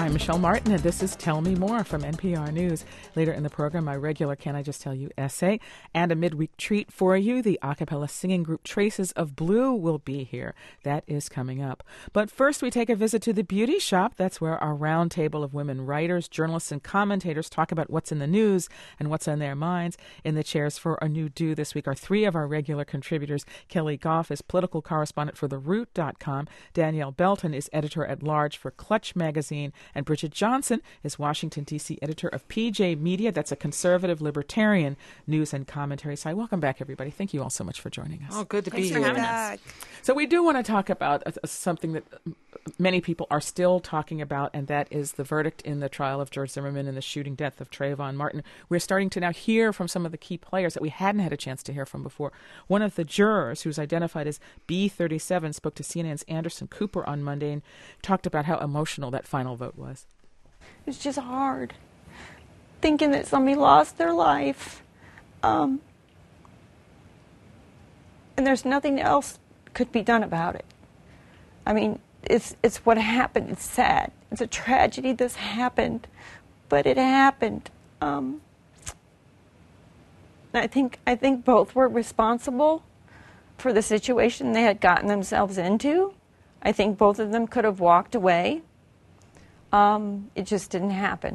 I'm Michelle Martin, and this is Tell Me More from NPR News. Later in the program, my regular Can I Just Tell You essay and a midweek treat for you. The a cappella singing group Traces of Blue will be here. That is coming up. But first, we take a visit to the Beauty Shop. That's where our round table of women writers, journalists, and commentators talk about what's in the news and what's on their minds. In the chairs for a new do this week are three of our regular contributors. Kelly Goff is political correspondent for TheRoot.com. Danielle Belton is editor-at-large for Clutch Magazine. And Bridget Johnson is Washington, D.C. editor of PJ Media. That's a conservative libertarian news and commentary site. Welcome back, everybody. Thank you all so much for joining us. Oh, good to be here. Thanks for having us. So we do want to talk about something that many people are still talking about, and that is the verdict in the trial of George Zimmerman and the shooting death of Trayvon Martin. We're starting to now hear from some of the key players that we hadn't had a chance to hear from before. One of the jurors, who's identified as B37, spoke to CNN's Anderson Cooper on Monday and talked about how emotional that final vote was. It's just hard thinking that somebody lost their life, and there's nothing else could be done about it. I mean, it's what happened. It's sad. It's a tragedy this happened, but it happened. I think both were responsible for the situation they had gotten themselves into. I think both of them could have walked away. It just didn't happen.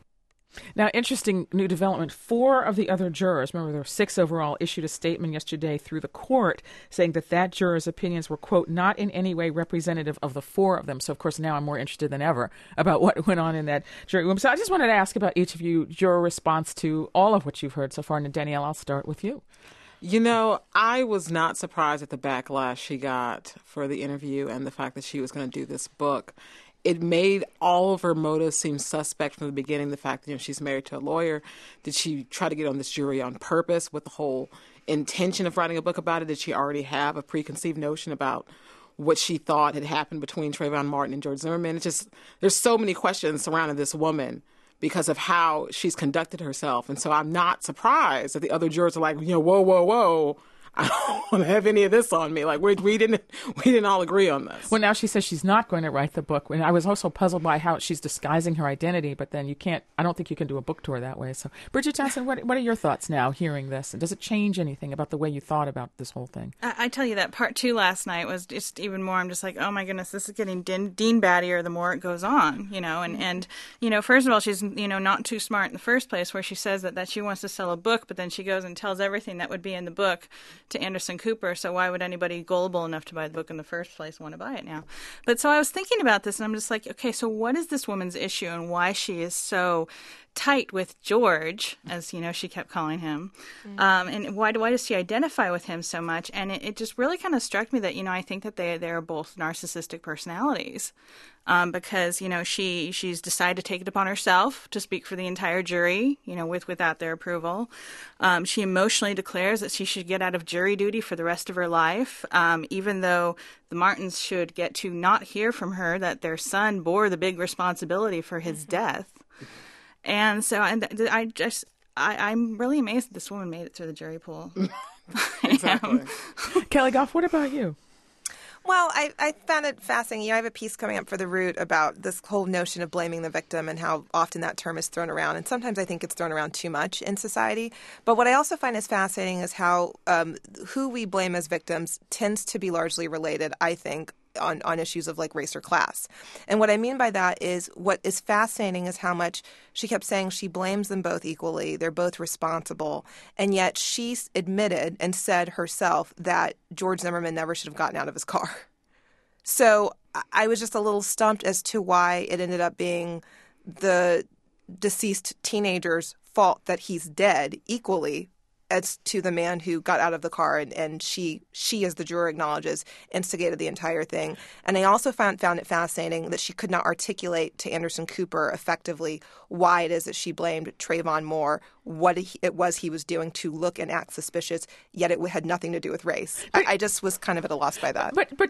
Now, interesting new development. 4 of the other jurors, remember there were 6 overall, issued a statement yesterday through the court saying that juror's opinions were, quote, not in any way representative of the 4 of them. So, of course, now I'm more interested than ever about what went on in that jury room. So I just wanted to ask about each of you, your response to all of what you've heard so far. And Danielle, I'll start with you. You know, I was not surprised at the backlash she got for the interview and the fact that she was going to do this book. It made all of her motives seem suspect from the beginning. The fact that she's married to a lawyer. Did she try to get on this jury on purpose with the whole intention of writing a book about it? Did she already have a preconceived notion about what she thought had happened between Trayvon Martin and George Zimmerman? It's just, there's so many questions surrounding this woman because of how she's conducted herself. And so I'm not surprised that the other jurors are like, whoa. I don't want to have any of this on me. Like we didn't all agree on this. Well, now she says she's not going to write the book. And I was also puzzled by how she's disguising her identity, but then I don't think you can do a book tour that way. So, Bridget Johnson, what are your thoughts now hearing this? And does it change anything about the way you thought about this whole thing? I tell you that part 2 last night was just even more. I'm just like, oh my goodness, this is getting Dean battier the more it goes on, and first of all, she's, not too smart in the first place where she says that she wants to sell a book, but then she goes and tells everything that would be in the book to Anderson Cooper, so why would anybody gullible enough to buy the book in the first place want to buy it now? But so I was thinking about this, and I'm just like, okay, so what is this woman's issue and why she is so tight with George, as she kept calling him, and why does she identify with him so much? And it just really kind of struck me that I think that they're both narcissistic personalities, because she's decided to take it upon herself to speak for the entire jury, without their approval. She emotionally declares that she should get out of jury duty for the rest of her life, even though the Martins should get to not hear from her that their son bore the big responsibility for his death. And so I'm really amazed that this woman made it through the jury pool. Exactly. Kelly Goff, what about you? Well, I found it fascinating. I have a piece coming up for The Root about this whole notion of blaming the victim and how often that term is thrown around. And sometimes I think it's thrown around too much in society. But what I also find is fascinating is how who we blame as victims tends to be largely related, I think, on issues of like race or class. And what I mean by that is what is fascinating is how much she kept saying she blames them both equally. They're both responsible. And yet she admitted and said herself that George Zimmerman never should have gotten out of his car. So I was just a little stumped as to why it ended up being the deceased teenager's fault that he's dead equally as to the man who got out of the car and she, as the juror acknowledges, instigated the entire thing. And I also found it fascinating that she could not articulate to Anderson Cooper effectively why it is that she blamed Trayvon Moore, what it was he was doing to look and act suspicious, yet it had nothing to do with race. I just was kind of at a loss by that. But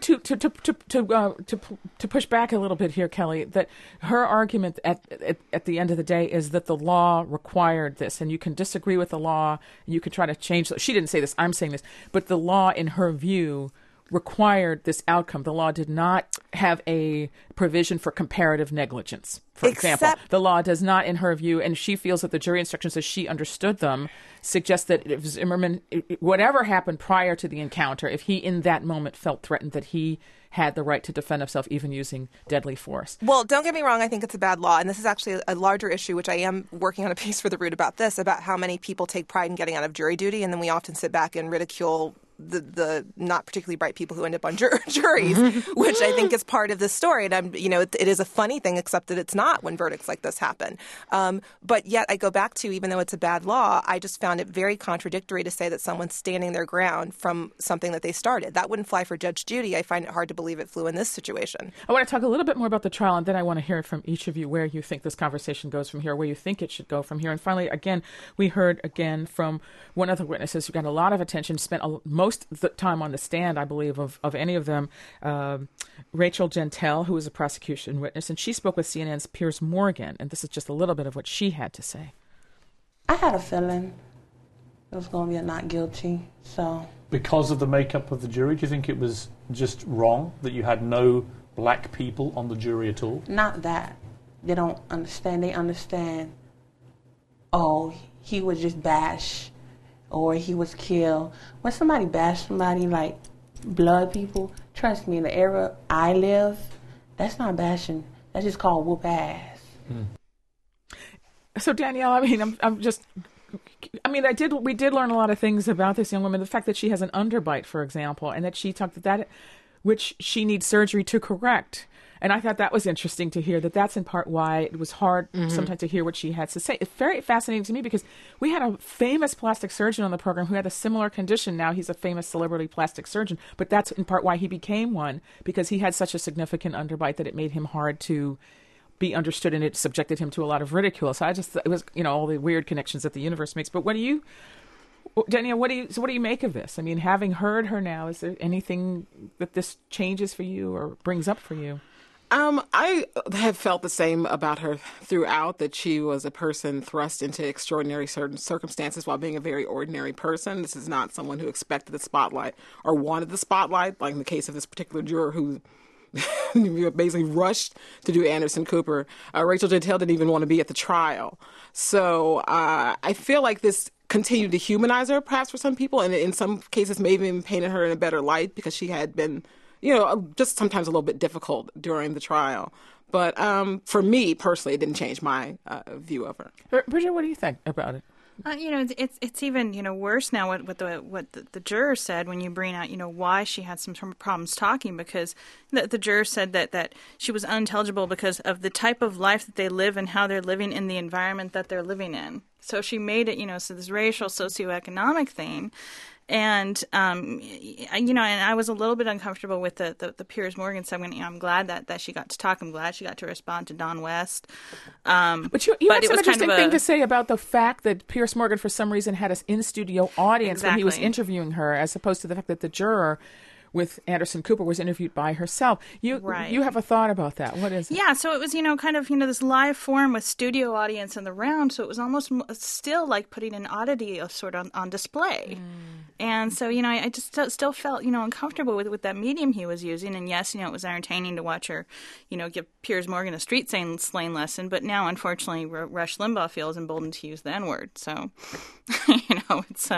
to push back a little bit here, Kelly, that her argument at the end of the day is that the law required this, and you can disagree with the law, you can try to change. She didn't say this, I'm saying this, but the law, in her view, required this outcome. The law did not have a provision for comparative negligence, for example. The law does not, in her view, and she feels that the jury instructions as she understood them suggest that if Zimmerman, whatever happened prior to the encounter, if he in that moment felt threatened, that he had the right to defend himself even using deadly force. Well, don't get me wrong. I think it's a bad law. And this is actually a larger issue, which I am working on a piece for The Root about this, about how many people take pride in getting out of jury duty. And then we often sit back and ridicule the not particularly bright people who end up on juries, which I think is part of this story. And it is a funny thing, except that it's not when verdicts like this happen. But yet I go back to, even though it's a bad law, I just found it very contradictory to say that someone's standing their ground from something that they started. That wouldn't fly for Judge Judy. I find it hard to believe it flew in this situation. I want to talk a little bit more about the trial, and then I want to hear from each of you where you think this conversation goes from here, where you think it should go from here. And finally, again, we heard again from one of the witnesses who got a lot of attention, spent most of the time on the stand, I believe, of any of them, Rachel Gentile, who was a prosecution witness, and she spoke with CNN's Piers Morgan, and this is just a little bit of what she had to say. I had a feeling it was going to be a not guilty, so... Because of the makeup of the jury, do you think it was just wrong that you had no black people on the jury at all? Not that. They don't understand. They understand, oh, he was just bashed, or he was killed. When somebody bashed somebody, like blood people, trust me, in the era I live, that's not bashing. That's just called whoop ass. So Danielle, we did learn a lot of things about this young woman. The fact that she has an underbite, for example, and that she talked that which she needs surgery to correct. And I thought that was interesting to hear, that that's in part why it was hard sometimes to hear what she had to say. It's very fascinating to me because we had a famous plastic surgeon on the program who had a similar condition. Now he's a famous celebrity plastic surgeon, but that's in part why he became one, because he had such a significant underbite that it made him hard to be understood, and it subjected him to a lot of ridicule. So it was, all the weird connections that the universe makes. But Danielle, what do you make of this? I mean, having heard her now, is there anything that this changes for you or brings up for you? I have felt the same about her throughout, that she was a person thrust into extraordinary certain circumstances while being a very ordinary person. This is not someone who expected the spotlight or wanted the spotlight, like in the case of this particular juror who basically rushed to do Anderson Cooper. Rachel Gentile didn't even want to be at the trial. So I feel like this continued to humanize her, perhaps, for some people, and in some cases maybe even painted her in a better light because she had been just sometimes a little bit difficult during the trial. But for me, personally, it didn't change my view of her. Bridget, what do you think about it? It's even worse now what the juror said when you bring out why she had some sort of problems talking, because the juror said that she was unintelligible because of the type of life that they live and how they're living in the environment that they're living in. So she made it so this racial socioeconomic thing. And, and I was a little bit uncomfortable with the Piers Morgan segment. I'm glad that she got to talk. I'm glad she got to respond to Don West. But you had some interesting thing to say about the fact that Piers Morgan, for some reason, had an in-studio audience when he was interviewing her, as opposed to the fact that the juror with Anderson Cooper was interviewed by herself. You have a thought about that. What is it? Yeah, so it was, this live forum with studio audience in the round, so it was almost still like putting an oddity of sort of on display. And so, I just still felt, uncomfortable with that medium he was using. And yes, it was entertaining to watch her, give Piers Morgan a street slang lesson. But now, unfortunately, Rush Limbaugh feels emboldened to use the N-word. So, it's...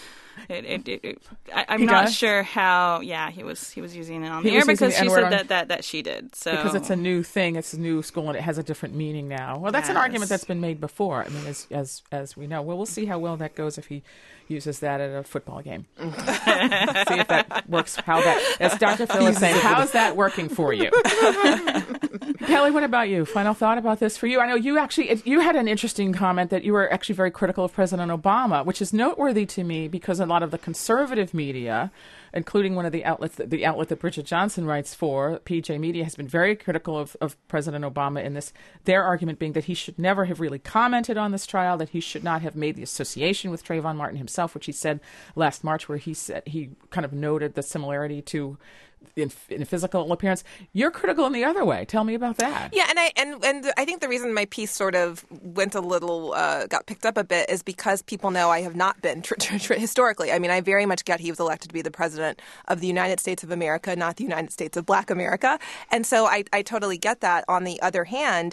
I'm not sure how. Yeah, he was using it on the air because she said that she did. So because it's a new thing, it's a new school, and it has a different meaning now. Well, that's an argument that's been made before. I mean, as we know. Well, we'll see how well that goes if he uses that at a football game. See if that works. As Dr. Phil is saying, how's that working for you? Kelly, what about you? Final thought about this for you? I know you had an interesting comment that you were actually very critical of President Obama, which is noteworthy to me because a lot of the conservative media, including one of the outlets, the outlet that Bridget Johnson writes for, PJ Media, has been very critical of President Obama in this, their argument being that he should never have really commented on this trial, that he should not have made the association with Trayvon Martin himself, which he said last March, where he said he kind of noted the similarity to in physical appearance. You're critical in the other way. Tell me about that. Yeah, and I think the reason my piece sort of went a little got picked up a bit is because people know I have not been historically. I mean, I very much get he was elected to be the president of the United States of America, not the United States of Black America, and so I totally get that. On the other hand,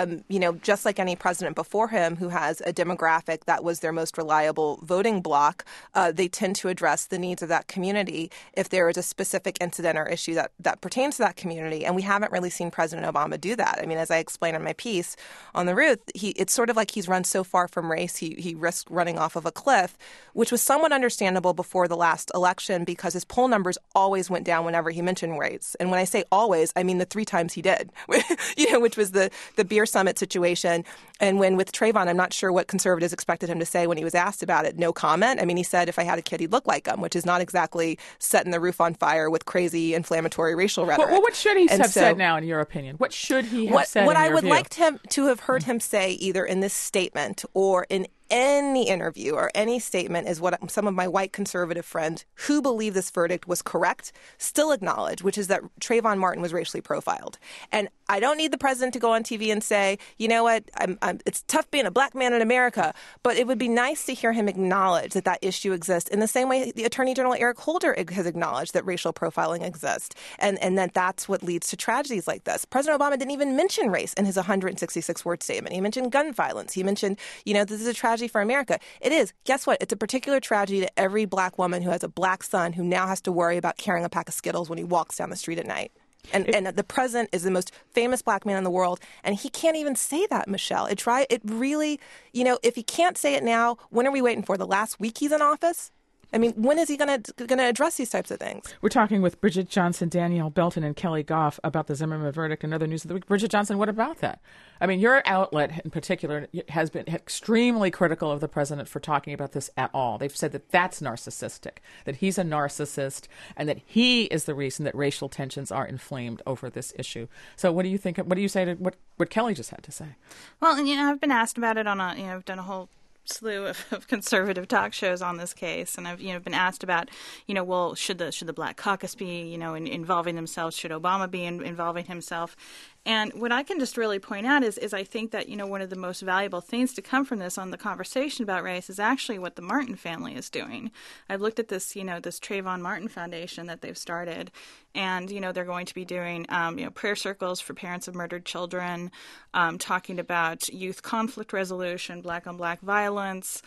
just like any president before him who has a demographic that was their most reliable voting bloc, they tend to address the needs of that community if there is a specific incident or issue that pertains to that community. And we haven't really seen President Obama do that. I mean, as I explained in my piece on the Ruth, it's sort of like he's run so far from race, he risked running off of a cliff, which was somewhat understandable before the last election because his poll numbers always went down whenever he mentioned race. And when I say always, I mean the 3 times he did, which was the beer summit situation. And when with Trayvon, I'm not sure what conservatives expected him to say when he was asked about it. No comment. I mean, he said, if I had a kid, he'd look like him, which is not exactly setting the roof on fire with crazy inflammatory racial rhetoric. Well, what should he have said now, in your opinion? What should he have said? What in I your would view? like to have heard him say, either in this statement or in any interview or any statement, is what some of my white conservative friends who believe this verdict was correct still acknowledge, which is that Trayvon Martin was racially profiled. And I don't need the president to go on TV and say, you know what, it's tough being a black man in America, but it would be nice to hear him acknowledge that issue exists in the same way the Attorney General Eric Holder has acknowledged that racial profiling exists, and that's what leads to tragedies like this. President Obama didn't even mention race in his 166-word statement. He mentioned gun violence. He mentioned, this is a tragedy for America. It is. Guess what? It's a particular tragedy to every black woman who has a black son who now has to worry about carrying a pack of Skittles when he walks down the street at night. And the president is the most famous black man in the world, and he can't even say that, Michelle. It really, if he can't say it now, when are we waiting for? The last week he's in office? I mean, when is he going to address these types of things? We're talking with Bridget Johnson, Danielle Belton, and Kelly Goff about the Zimmerman verdict and other news of the week. Bridget Johnson, what about that? I mean, your outlet in particular has been extremely critical of the president for talking about this at all. They've said that that's narcissistic, that he's a narcissist, and that he is the reason that racial tensions are inflamed over this issue. So what do you think? What do you say to what Kelly just had to say? Well, I've been asked about it I've done a whole slew of conservative talk shows on this case, and I've been asked about well, should the Black Caucus be involving themselves, should Obama be involving himself, and what I can just really point out is I think that one of the most valuable things to come from this on the conversation about race is actually what the Martin family is doing. I've looked at this this Trayvon Martin Foundation that they've started, and they're going to be doing prayer circles for parents of murdered children, talking about youth conflict resolution, black on black violence,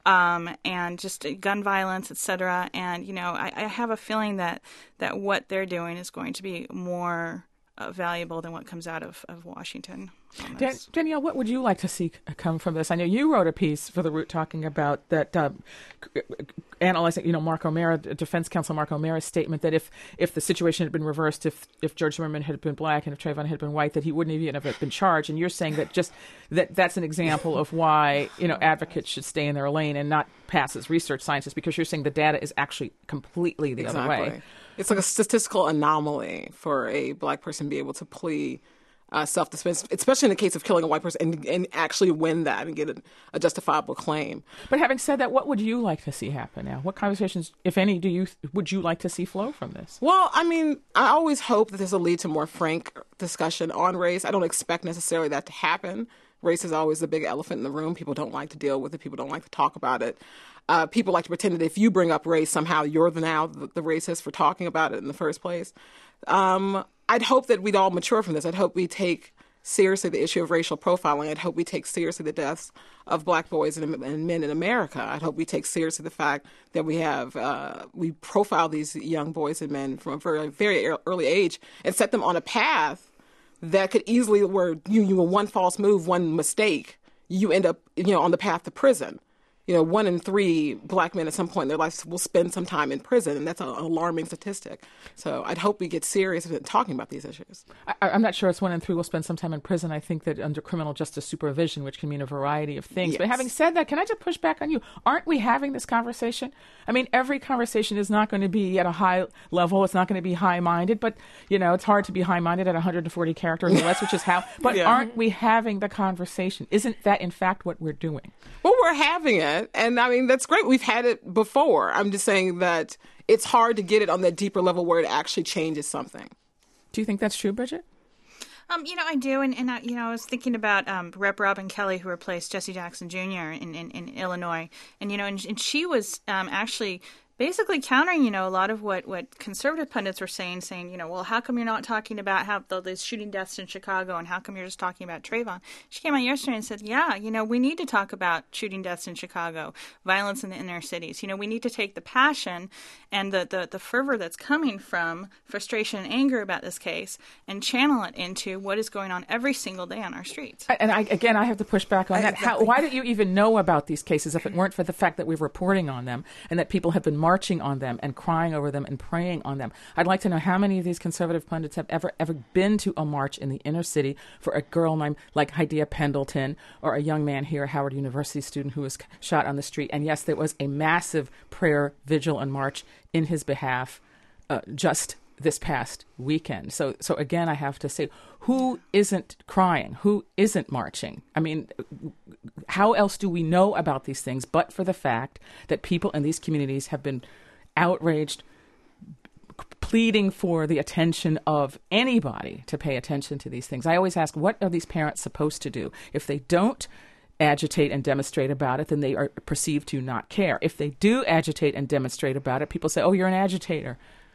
and just gun violence, etc. And I have a feeling that what they're doing is going to be more valuable than what comes out of Washington. Danielle, what would you like to see come from this? I know you wrote a piece for The Root talking about that, analyzing, Mark O'Mara, defense counsel Mark O'Mara's statement that if the situation had been reversed, if George Zimmerman had been black and if Trayvon had been white, that he wouldn't even have been charged. And you're saying that that's an example of why, advocates should stay in their lane and not pass as research scientists, because you're saying the data is actually completely the other way. It's like a statistical anomaly for a black person to be able to plea self-defense, especially in the case of killing a white person, and actually win that and get a justifiable claim. But having said that, what would you like to see happen now? What conversations, if any, would you like to see flow from this? Well, I mean, I always hope that this will lead to more frank discussion on race. I don't expect necessarily that to happen. Race is always the big elephant in the room. People don't like to deal with it. People don't like to talk about it. People like to pretend that if you bring up race, somehow you're the racist for talking about it in the first place. I'd hope that we'd all mature from this. I'd hope we take seriously the issue of racial profiling. I'd hope we take seriously the deaths of black boys and men in America. I'd hope we take seriously the fact that we profile these young boys and men from a very, very early age and set them on a path that could easily, where you one false move, one mistake, you end up on the path to prison. 1 in 3 black men at some point in their lives will spend some time in prison, and that's an alarming statistic. So I'd hope we get serious in talking about these issues. I'm not sure it's 1 in 3 will spend some time in prison. I think that under criminal justice supervision, which can mean a variety of things. Yes. But having said that, can I just push back on you? Aren't we having this conversation? I mean, every conversation is not going to be at a high level. It's not going to be high-minded, but, it's hard to be high-minded at 140 characters or less, which is how. But aren't we having the conversation? Isn't that, in fact, what we're doing? Well, we're having it. And I mean, that's great. We've had it before. I'm just saying that it's hard to get it on that deeper level where it actually changes something. Do you think that's true, Bridget? I do, and I was thinking about Rep. Robin Kelly, who replaced Jesse Jackson Jr. in Illinois, and she was actually basically countering, a lot of what conservative pundits were saying, well, how come you're not talking about how those shooting deaths in Chicago, and how come you're just talking about Trayvon? She came out yesterday and said, we need to talk about shooting deaths in Chicago, violence in the inner cities. We need to take the passion and the fervor that's coming from frustration and anger about this case and channel it into what is going on every single day on our streets. And I have to push back on that. Exactly. Why did you even know about these cases if it weren't for the fact that we're reporting on them and that people have been marching on them and crying over them and praying on them? I'd like to know how many of these conservative pundits have ever been to a march in the inner city for a girl named like Hydea Pendleton, or a young man here, a Howard University student who was shot on the street. And yes, there was a massive prayer, vigil, and march in his behalf just this past weekend. So again, I have to say, who isn't crying? Who isn't marching? I mean, how else do we know about these things but for the fact that people in these communities have been outraged, pleading for the attention of anybody to pay attention to these things? I always ask, what are these parents supposed to do? If they don't agitate and demonstrate about it, then they are perceived to not care. If they do agitate and demonstrate about it, people say, oh, you're an agitator.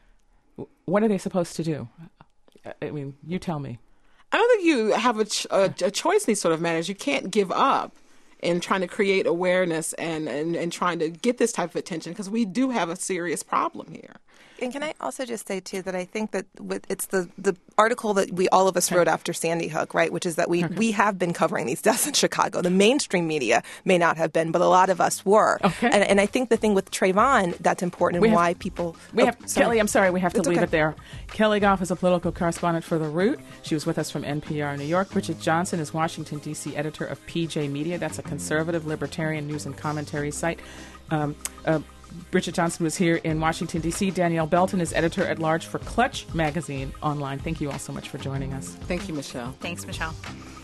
What are they supposed to do? I mean, you tell me. I don't think you have a choice in these sort of matters. You can't give up in trying to create awareness and trying to get this type of attention, because we do have a serious problem here. And can I also just say, too, that I think that it's the article that all of us wrote after Sandy Hook, right, which is that we have been covering these deaths in Chicago. The mainstream media may not have been, but a lot of us were. Okay. And I think the thing with Trayvon that's important and why people... Kelly, I'm sorry, we have to leave okay. it there. Kelly Goff is a political correspondent for The Root. She was with us from NPR New York. Bridget Johnson is Washington, D.C. editor of PJ Media. That's a conservative libertarian news and commentary site. Bridget Johnson was here in Washington, D.C. Danielle Belton is editor-at-large for Clutch Magazine online. Thank you all so much for joining us. Thank you, Michelle. Thanks, Michelle.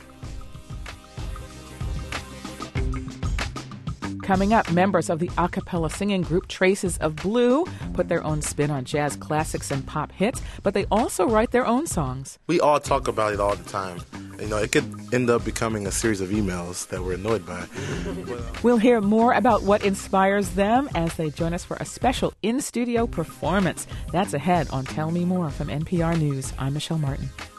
Coming up, members of the a cappella singing group Traces of Blue put their own spin on jazz classics and pop hits, but they also write their own songs. We all talk about it all the time. It could end up becoming a series of emails that we're annoyed by. We'll hear more about what inspires them as they join us for a special in-studio performance. That's ahead on Tell Me More from NPR News. I'm Michelle Martin.